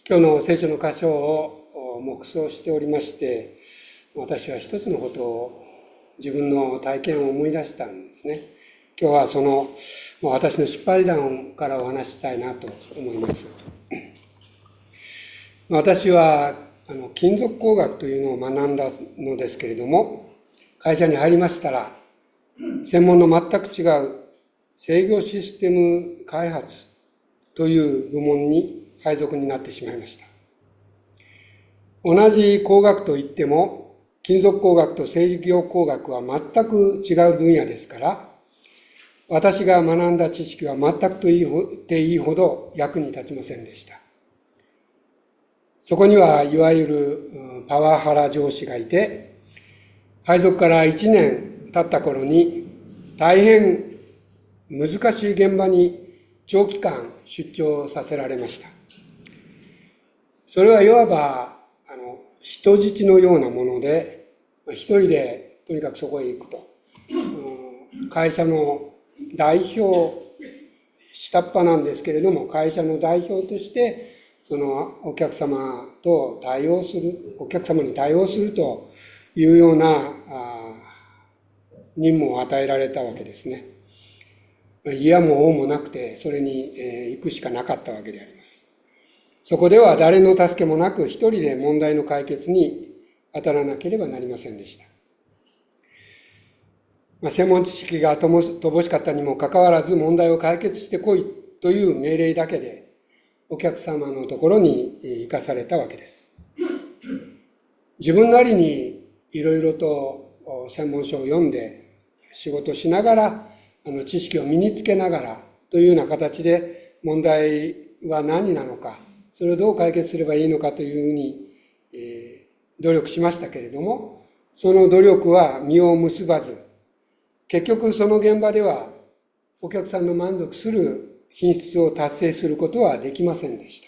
今日の聖書の箇所を黙想しておりまして、私は一つのことを自分の体験を思い出したんですね。今日はその私の失敗談からお話ししたいなと思います。私は金属工学というのを学んだのですけれども、会社に入りましたら専門の全く違う制御システム開発という部門に配属になってしまいました。同じ工学といっても金属工学と制御工学は全く違う分野ですから、私が学んだ知識は全くと言っていいほど役に立ちませんでした。そこにはいわゆるパワハラ上司がいて、配属から1年経った頃に大変難しい現場に長期間出張させられました。それはいわば人質のようなもので、一人でとにかくそこへ行くと、会社の代表、下っ端なんですけれども、会社の代表としてそのお客様に対応するというような任務を与えられたわけですね。いやも応もなくて、それに行くしかなかったわけであります。そこでは誰の助けもなく一人で問題の解決に当たらなければなりませんでした。専門知識が乏しかったにもかかわらず、問題を解決してこいという命令だけでお客様のところに行かされたわけです。自分なりにいろいろと専門書を読んで仕事しながら、知識を身につけながらというような形で問題は何なのか、それをどう解決すればいいのかというふうに、努力しましたけれども、その努力は実を結ばず、結局その現場ではお客さんの満足する品質を達成することはできませんでした。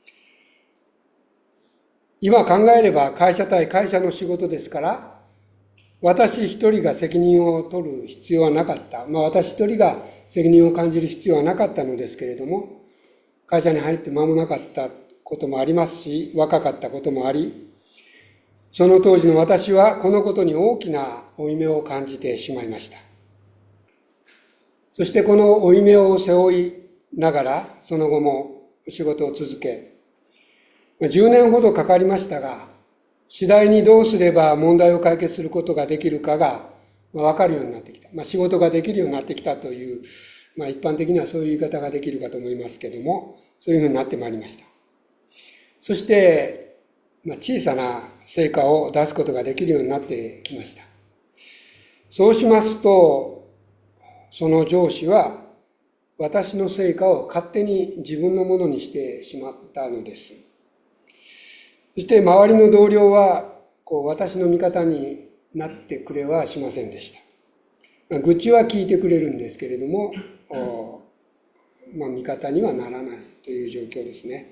今考えれば会社対会社の仕事ですから、私一人が責任を取る必要はなかった。私一人が責任を感じる必要はなかったのですけれども、会社に入って間もなかったこともありますし、若かったこともあり、その当時の私はこのことに大きな負い目を感じてしまいました。そしてこの負い目を背負いながら、その後も仕事を続け、10年ほどかかりましたが、次第にどうすれば問題を解決することができるかが分かるようになってきた。仕事ができるようになってきたという、一般的にはそういう言い方ができるかと思いますけれども、そういうふうになってまいりました。そして、小さな成果を出すことができるようになってきました。そうしますと、その上司は私の成果を勝手に自分のものにしてしまったのです。そして周りの同僚は私の味方になってくれはしませんでした。愚痴は聞いてくれるんですけれども、味方にはならないという状況ですね。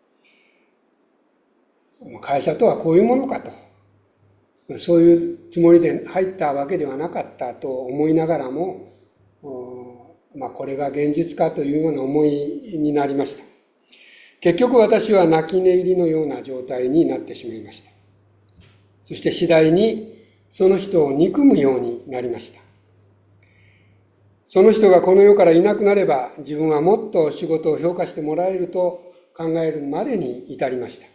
会社とはこういうものかと、そういうつもりで入ったわけではなかったと思いながらも、これが現実かというような思いになりました。結局私は泣き寝入りのような状態になってしまいました。そして次第にその人を憎むようになりました。その人がこの世からいなくなれば、自分はもっと仕事を評価してもらえると考えるまでに至りました。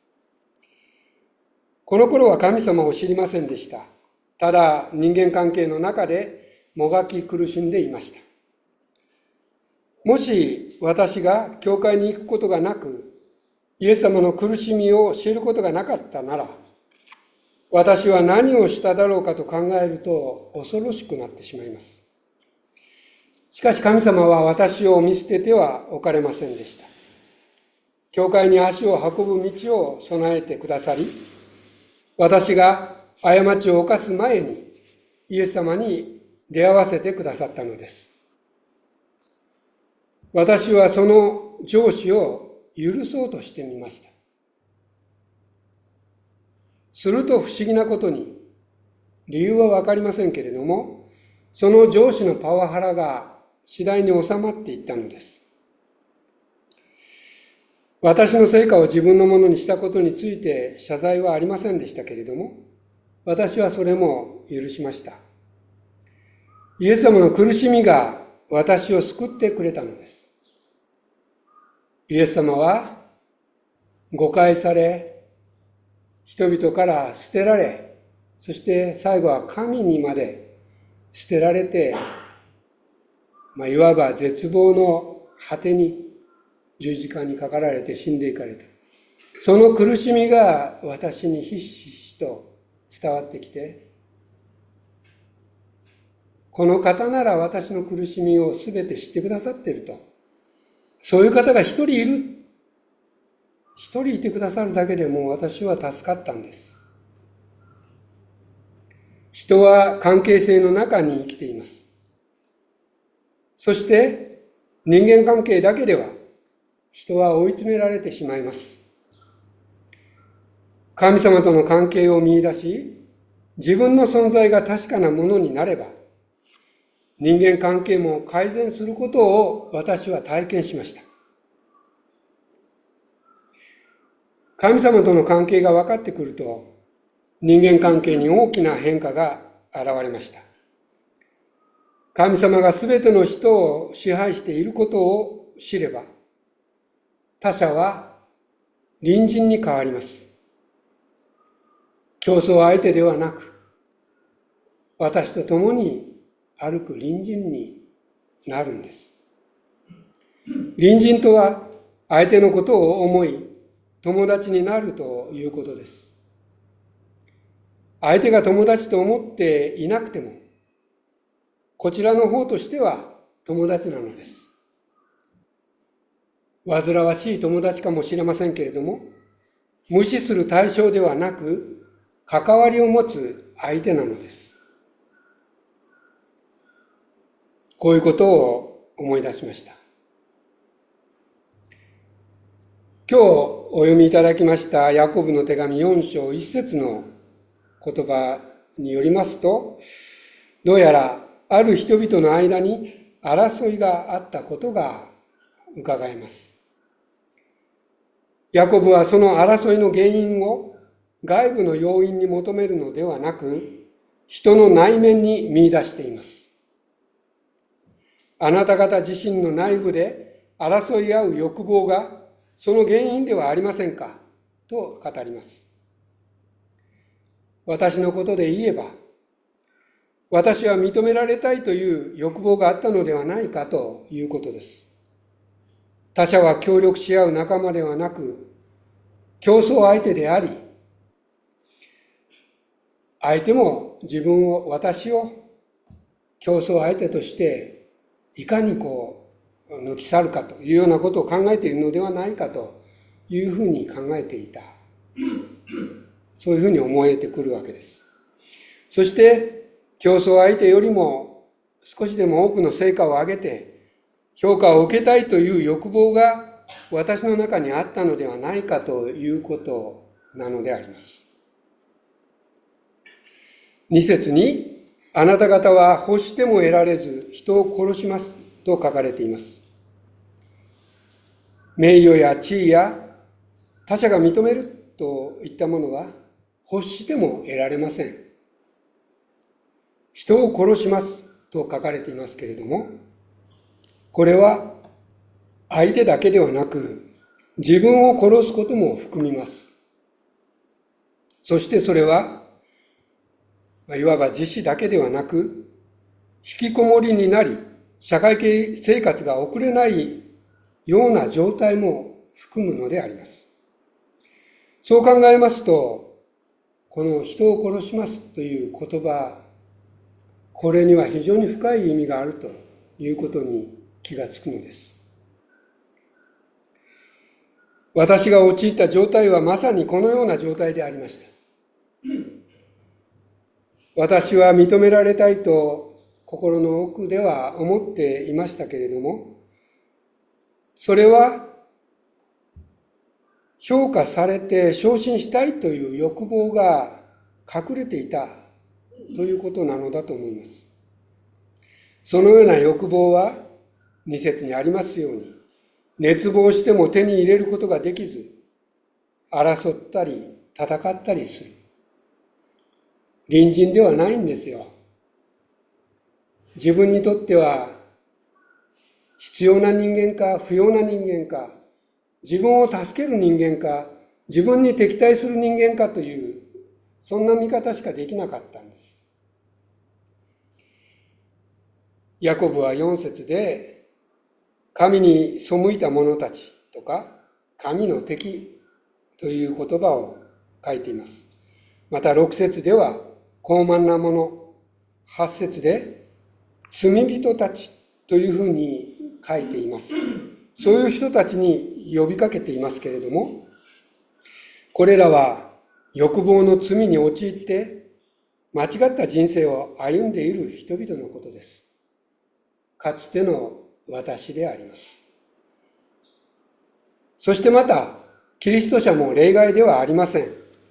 この頃は神様を知りませんでした。ただ人間関係の中でもがき苦しんでいました。もし私が教会に行くことがなく、イエス様の苦しみを知ることがなかったなら、私は何をしただろうかと考えると恐ろしくなってしまいます。しかし神様は私を見捨ててはおかれませんでした。教会に足を運ぶ道を備えてくださり、私が過ちを犯す前にイエス様に出会わせてくださったのです。私はその上司を許そうとしてみました。すると不思議なことに、理由はわかりませんけれども、その上司のパワハラが次第に収まっていったのです。 私の成果を自分のものにしたことについて謝罪はありませんでしたけれども、私はそれも許しました。イエス様の苦しみが私を救ってくれたのです。イエス様は誤解され、人々から捨てられ、そして最後は神にまで捨てられて、いわば絶望の果てに十字架にかかられて死んでいかれた。その苦しみが私にひしひしと伝わってきて、この方なら私の苦しみをすべて知ってくださっていると。そういう方が一人いる。一人いてくださるだけでも私は助かったんです。人は関係性の中に生きています。そして人間関係だけでは人は追い詰められてしまいます。神様との関係を見出し、自分の存在が確かなものになれば、人間関係も改善することを私は体験しました。神様との関係が分かってくると、人間関係に大きな変化が現れました。神様がすべての人を支配していることを知れば、他者は隣人に変わります。競争相手ではなく、私と共に歩く隣人になるんです。隣人とは相手のことを思い、友達になるということです。相手が友達と思っていなくても、こちらの方としては友達なのです。煩わしい友達かもしれませんけれども、無視する対象ではなく、関わりを持つ相手なのです。こういうことを思い出しました。今日お読みいただきましたヤコブの手紙4章1節の言葉によりますと、どうやらある人々の間に争いがあったことが伺えます。ヤコブはその争いの原因を外部の要因に求めるのではなく、人の内面に見出しています。あなた方自身の内部で争い合う欲望がその原因ではありませんかと語ります。私のことで言えば、私は認められたいという欲望があったのではないかということです。他者は協力し合う仲間ではなく、競争相手であり、相手も私を競争相手としていかに抜き去るかというようなことを考えているのではないかというふうに考えていた。そういうふうに思えてくるわけです。そして競争相手よりも少しでも多くの成果を上げて評価を受けたいという欲望が私の中にあったのではないかということなのであります。2節に、あなた方は欲しても得られず人を殺しますと書かれています。名誉や地位や他者が認めるといったものは欲しても得られません。人を殺しますと書かれていますけれども、これは相手だけではなく自分を殺すことも含みます。そしてそれはいわば自死だけではなく、引きこもりになり社会系生活が送れないような状態も含むのであります。そう考えますと、この人を殺しますという言葉、これには非常に深い意味があるということに気がつくのです。私が陥った状態はまさにこのような状態でありました。私は認められたいと心の奥では思っていましたけれども、それは評価されて昇進したいという欲望が隠れていたということなのだと思います。そのような欲望は2節にありますように、 熱望しても手に入れることができず、争ったり戦ったりする。隣人ではないんですよ。自分にとっては必要な人間か不要な人間か、自分を助ける人間か、自分に敵対する人間かという、そんな見方しかできなかったんです。ヤコブは4節で、神に背いた者たちとか、神の敵という言葉を書いています。また6節では、傲慢な者、8節で、罪人たちというふうに書いています。そういう人たちに呼びかけていますけれども、これらは欲望の罪に陥って間違った人生を歩んでいる人々のことです。かつての私であります。そしてまた、キリスト者も例外ではありません。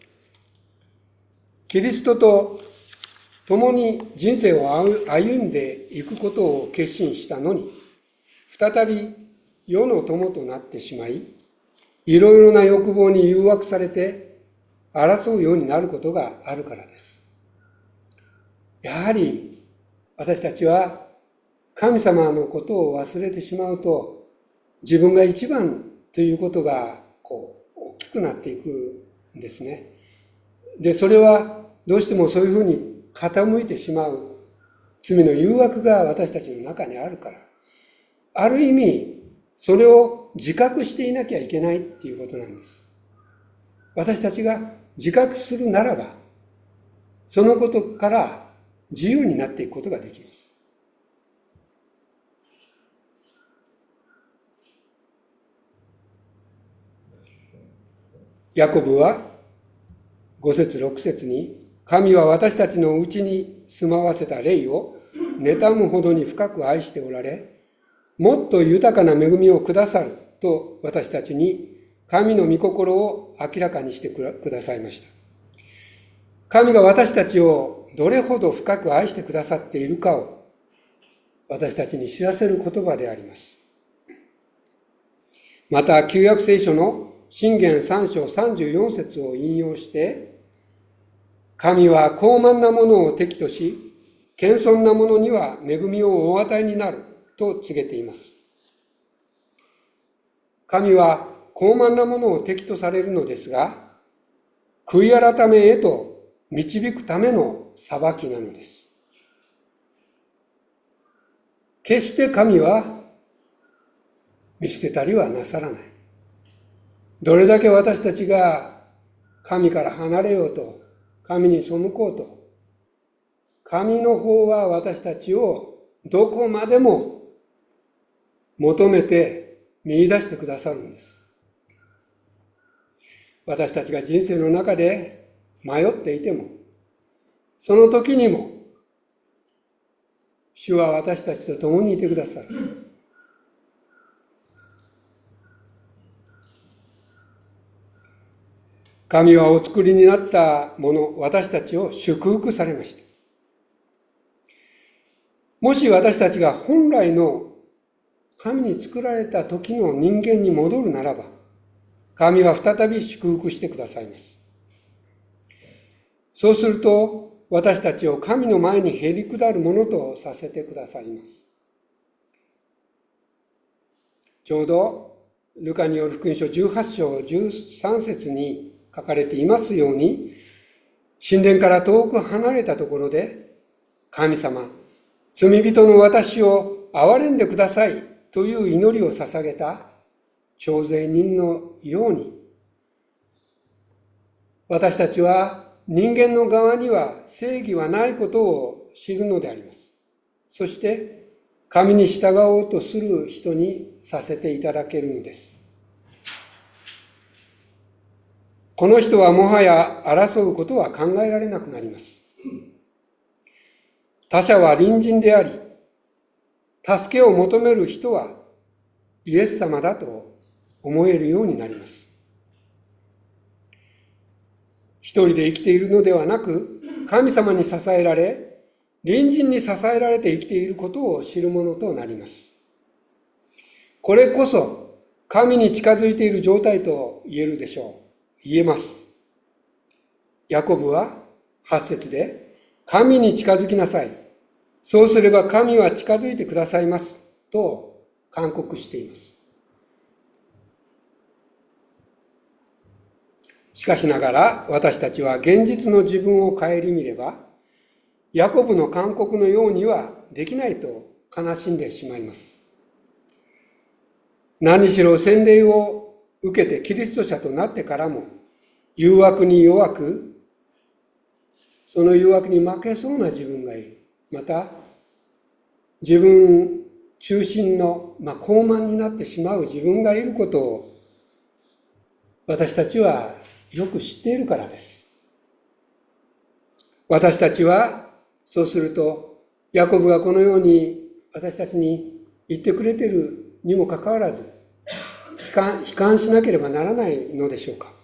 キリストと共に人生を歩んでいくことを決心したのに、再び世の友となってしまい、いろいろな欲望に誘惑されて争うようになることがあるからです。やはり私たちは神様のことを忘れてしまうと、自分が一番ということが大きくなっていくんですね。で、それはどうしてもそういうふうに傾いてしまう罪の誘惑が私たちの中にあるから、ある意味それを自覚していなきゃいけないっていうことなんです。私たちが自覚するならば、そのことから自由になっていくことができます。ヤコブは5節6節に、神は私たちのうちに住まわせた霊を妬むほどに深く愛しておられ、もっと豊かな恵みをくださると私たちに神の御心を明らかにしてくださいました。神が私たちをどれほど深く愛してくださっているかを私たちに知らせる言葉であります。また旧約聖書の箴言3章34節を引用して、神は傲慢な者を敵とし、謙遜な者には恵みをお与えになると告げています。神は傲慢な者を敵とされるのですが、悔い改めへと導くための裁きなのです。決して神は見捨てたりはなさらない。どれだけ私たちが神から離れようと、神に背こうと、神の方は私たちをどこまでも求めて見出してくださるんです。私たちが人生の中で迷っていても、その時にも主は私たちと共にいてくださる。神はお作りになったもの、私たちを祝福されました。もし私たちが本来の神に作られた時の人間に戻るならば、神は再び祝福してくださいます。そうすると、私たちを神の前にへり下るものとさせてくださいます。ちょうど、ルカによる福音書18章13節に書かれていますように、神殿から遠く離れたところで、神様、罪人の私を憐れんでくださいという祈りを捧げた徴税人のように、私たちは人間の側には正義はないことを知るのであります。そして神に従おうとする人にさせていただけるのです。この人はもはや争うことは考えられなくなります。他者は隣人であり、助けを求める人はイエス様だと思えるようになります。一人で生きているのではなく、神様に支えられ、隣人に支えられて生きていることを知るものとなります。これこそ神に近づいている状態と言えるでしょう。言えます。ヤコブは8節で、神に近づきなさい。そうすれば神は近づいてくださいます。と勧告しています。しかしながら私たちは現実の自分を顧みれば、ヤコブの勧告のようにはできないと悲しんでしまいます。何しろ洗礼を受けてキリスト者となってからも誘惑に弱く、その誘惑に負けそうな自分がいる。また自分中心の、高慢になってしまう自分がいることを私たちはよく知っているからです。私たちはそうすると、ヤコブがこのように私たちに言ってくれているにもかかわらず悲観しなければならないのでしょうか。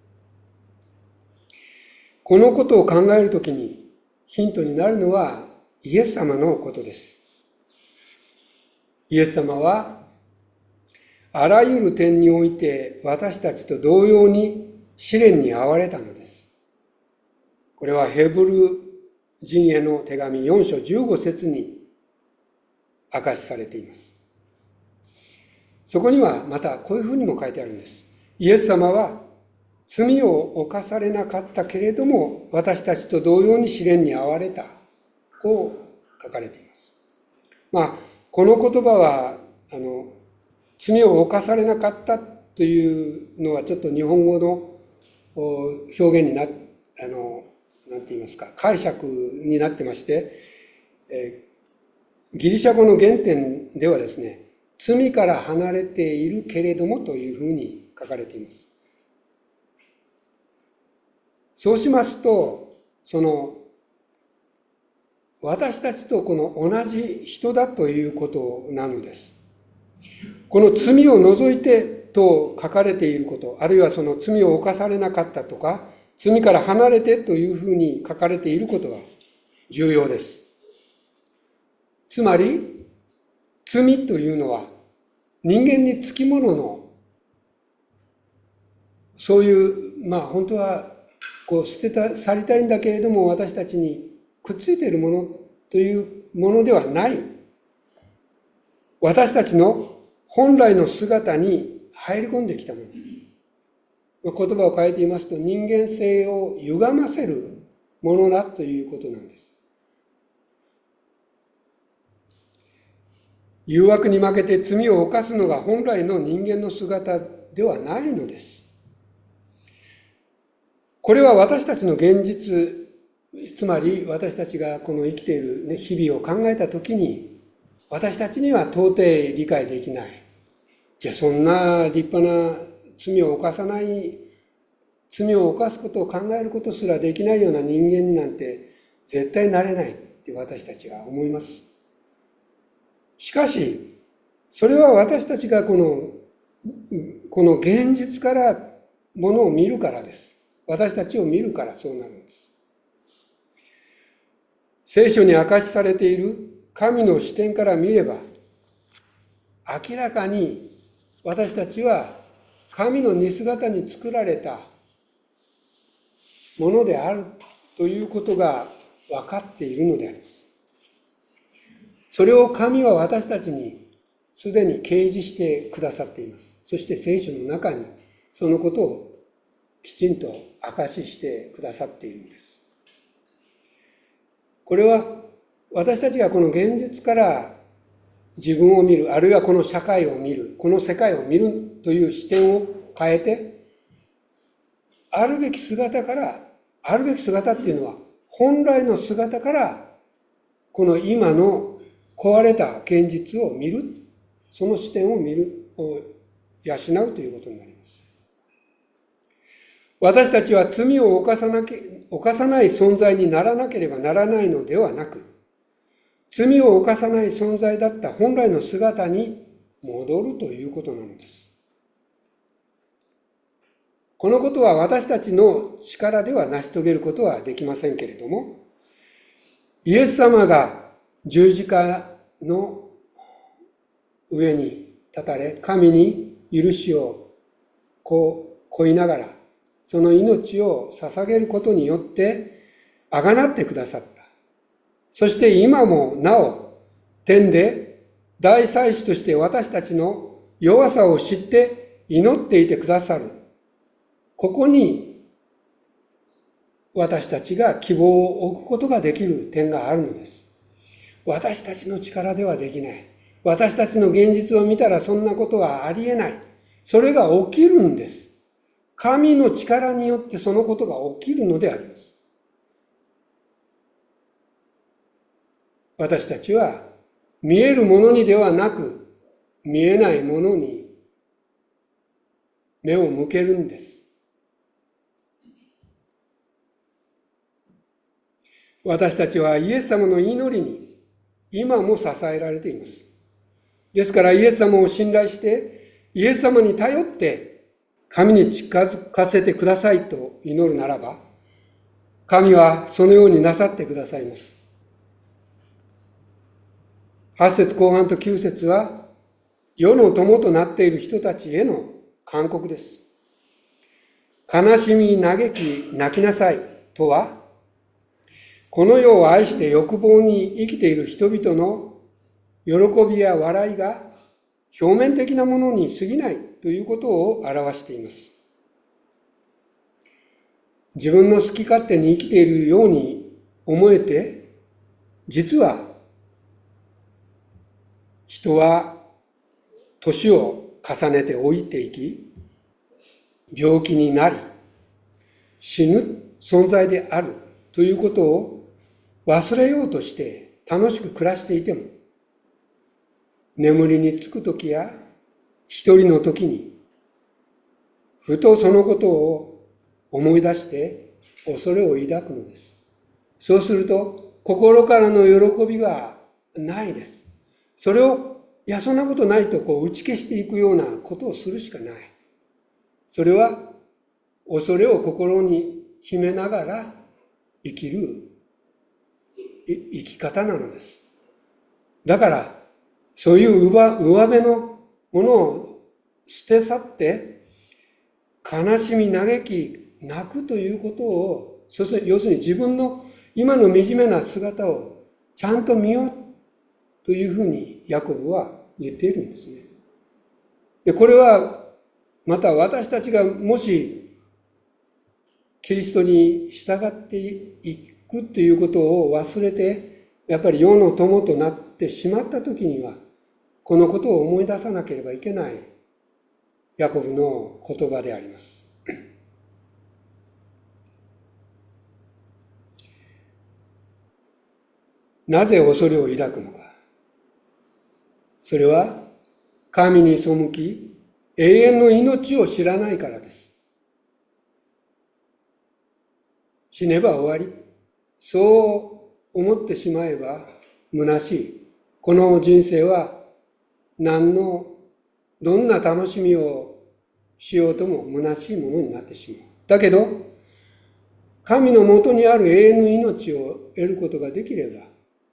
このことを考えるときにヒントになるのはイエス様のことです。イエス様はあらゆる点において私たちと同様に試練に遭われたのです。これはヘブル人への手紙4章15節に明かしされています。そこにはまたこういうふうにも書いてあるんです。イエス様は罪を犯されなかったけれども私たちと同様に試練に遭われた。こう書かれています。この言葉は罪を犯されなかったというのはちょっと日本語の表現になんて言いますか、解釈になってまして、ギリシャ語の原点ではですね、罪から離れているけれどもというふうに書かれています。そうしますと、私たちとこの同じ人だということなのです。この罪を除いてと書かれていること、あるいはその罪を犯されなかったとか、罪から離れてというふうに書かれていることは重要です。つまり、罪というのは人間につきものの、そういう、本当は捨て去りたいんだけれども私たちにくっついているものというものではない。私たちの本来の姿に入り込んできたもの。言葉を変えて言いますと、人間性を歪ませるものだということなんです。誘惑に負けて罪を犯すのが本来の人間の姿ではないのです。これは私たちの現実、つまり私たちがこの生きている日々を考えたときに、私たちには到底理解できない。いや、そんな立派な罪を犯さない、罪を犯すことを考えることすらできないような人間になんて絶対なれないって私たちは思います。しかし、それは私たちがこの現実からものを見るからです。私たちを見るからそうなるんです。聖書に明かしされている神の視点から見れば、明らかに私たちは神の似姿に作られたものであるということが分かっているのであります。それを神は私たちにすでに掲示してくださっています。そして聖書の中にそのことをきちんと証ししてくださっているんです。これは私たちがこの現実から自分を見る、あるいはこの社会を見る、この世界を見るという視点を変えて、あるべき姿っていうのは本来の姿からこの今の壊れた現実を見る、その視点を見る、養うということになります。私たちは罪を犯さない存在にならなければならないのではなく、罪を犯さない存在だった本来の姿に戻るということなのです。このことは私たちの力では成し遂げることはできませんけれども、イエス様が十字架の上に立たれ、神に許しを乞いながら、その命を捧げることによってあがなってくださった。そして今もなお天で大祭司として私たちの弱さを知って祈っていてくださる。ここに私たちが希望を置くことができる点があるのです。私たちの力ではできない。私たちの現実を見たらそんなことはありえない。それが起きるんです。神の力によってそのことが起きるのであります。私たちは見えるものにではなく、見えないものに目を向けるんです。私たちはイエス様の祈りに今も支えられています。ですからイエス様を信頼して、イエス様に頼って神に近づかせてくださいと祈るならば、神はそのようになさってくださいます。8節後半と9節は、世の友となっている人たちへの勧告です。悲しみ、嘆き、泣きなさいとは、この世を愛して欲望に生きている人々の喜びや笑いが表面的なものに過ぎないということを表しています。自分の好き勝手に生きているように思えて、実は人は年を重ねて老いていき、病気になり、死ぬ存在であるということを忘れようとして楽しく暮らしていても、眠りにつくときや一人のときに、ふとそのことを思い出して恐れを抱くのです。そうすると心からの喜びがないです。それをそんなことないと打ち消していくようなことをするしかない。それは恐れを心に秘めながら生きる生き方なのです。だからそういう上辺のものを捨て去って悲しみ嘆き泣くということを、要するに自分の今の惨めな姿をちゃんと見ようというふうにヤコブは言っているんですね。で、これはまた私たちがもしキリストに従っていくということを忘れて、やっぱり世の友となってしまった時には、このことを思い出さなければいけないヤコブの言葉であります。なぜ恐れを抱くのか。それは神に背き、永遠の命を知らないからです。死ねば終わり。そう思ってしまえば虚しい。この人生はどんな楽しみをしようとも虚しいものになってしまう。だけど、神のもとにある永遠の命を得ることができれば、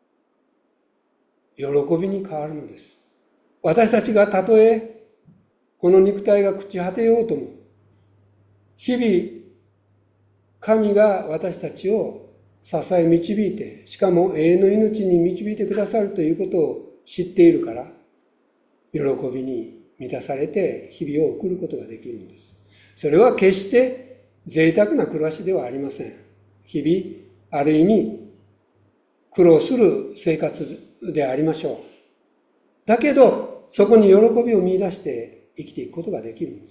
喜びに変わるのです。私たちがたとえこの肉体が朽ち果てようとも、日々神が私たちを支え導いて、しかも永遠の命に導いてくださるということを知っているから、喜びに満たされて日々を送ることができるんです。それは決して贅沢な暮らしではありません。日々ある意味苦労する生活でありましょう。だけどそこに喜びを見出して生きていくことができるんです。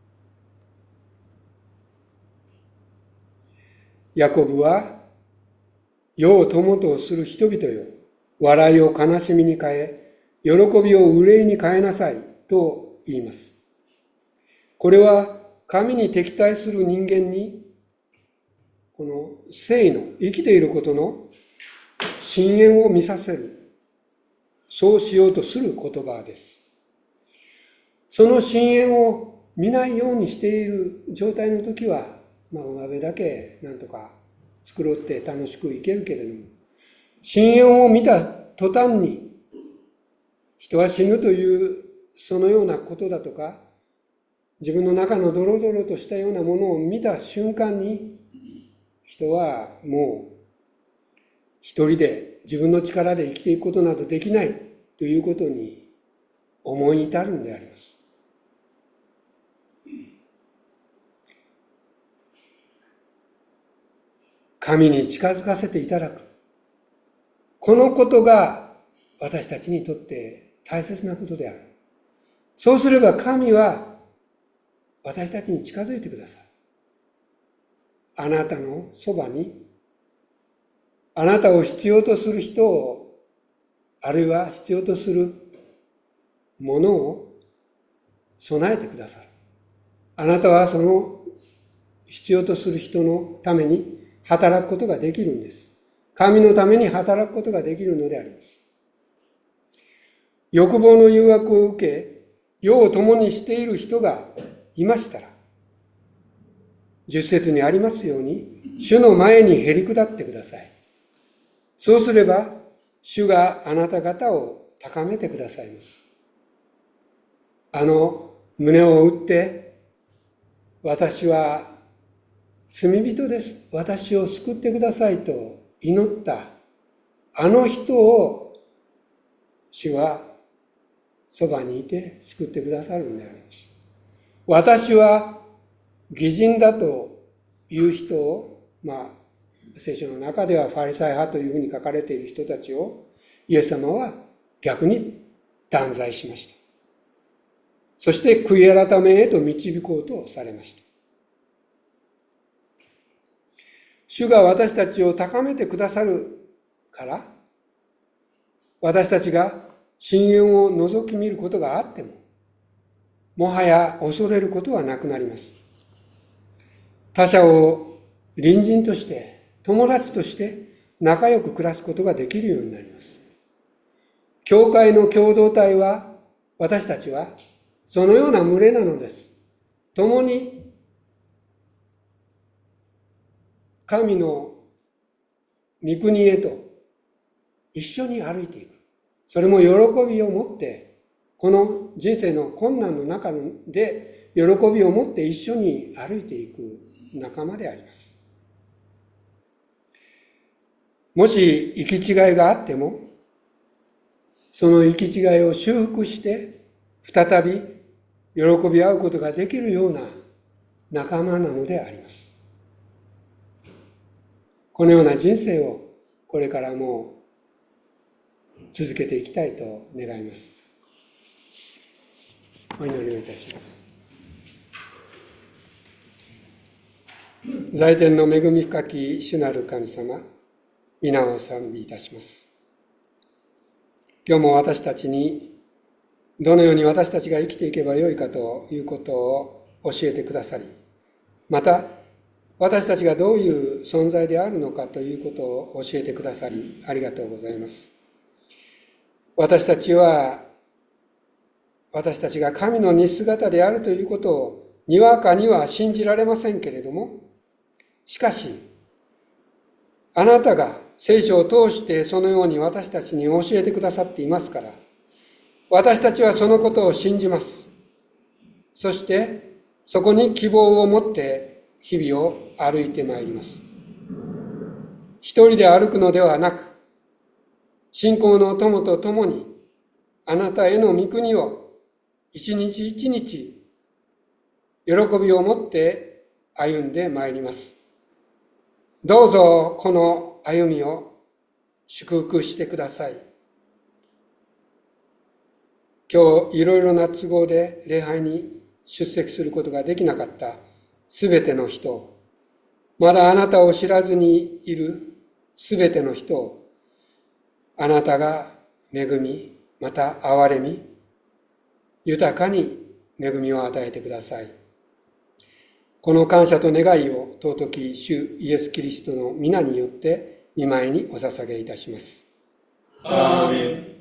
ヤコブは、世を友とする人々よ、笑いを悲しみに変え、喜びを憂いに変えなさいと言います。これは神に敵対する人間に、この生の生きていることの深淵を見させる、そうしようとする言葉です。その深淵を見ないようにしている状態の時は、上辺だけなんとか繕って楽しく生けるけれども、深淵を見た途端に人は死ぬというそのようなことだとか、 自分の中のドロドロとしたようなものを見た瞬間に、人はもう一人で自分の力で生きていくことなどできないということに思い至るんであります。神に近づかせていただく。このことが私たちにとって大切なことである。そうすれば神は私たちに近づいてください。あなたのそばに、あなたを必要とする人を、あるいは必要とするものを備えてくださる。あなたはその必要とする人のために働くことができるんです。神のために働くことができるのであります。欲望の誘惑を受け、世を共にしている人がいましたら、10節にありますように、主の前にへり下ってください。そうすれば、主があなた方を高めてくださいます。胸を打って、私は罪人です。私を救ってくださいと祈ったあの人を主はそばにいて救ってくださるのであります。私は義人だという人を、聖書の中ではファリサイ派というふうに書かれている人たちをイエス様は逆に断罪しました。そして悔い改めへと導こうとされました。主が私たちを高めてくださるから、私たちが深淵を覗き見ることがあっても、もはや恐れることはなくなります。他者を隣人として、友達として仲良く暮らすことができるようになります。教会の共同体は、私たちはそのような群れなのです。共に神の御国へと一緒に歩いていく。それも喜びを持って、この人生の困難の中で喜びを持って一緒に歩いていく仲間であります。もし行き違いがあっても、その行き違いを修復して再び喜び合うことができるような仲間なのであります。このような人生をこれからも続けていきたいと願います。お祈りをいたします。在天の恵み深き主なる神様、皆を賛美いたします。今日も私たちにどのように私たちが生きていけばよいかということを教えてくださり、また私たちがどういう存在であるのかということを教えてくださりありがとうございます。私たちが神の似姿であるということをにわかには信じられませんけれども、しかしあなたが聖書を通してそのように私たちに教えてくださっていますから、私たちはそのことを信じます。そしてそこに希望を持って日々を歩いてまいります。一人で歩くのではなく、信仰の友と共にあなたへの御国を一日一日喜びを持って歩んでまいります。どうぞこの歩みを祝福してください。今日いろいろな都合で礼拝に出席することができなかったすべての人、まだあなたを知らずにいるすべての人を、あなたが恵み、また憐れみ、豊かに恵みを与えてください。この感謝と願いを尊き主イエス・キリストの皆によって御前にお捧げいたします。 アーメン。